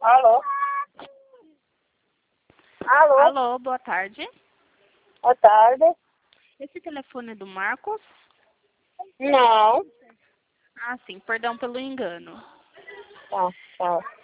Alô? Alô? Alô, boa tarde. Boa tarde. Esse telefone é do Marcos? Não. Ah, sim, perdão pelo engano. Tá, tá.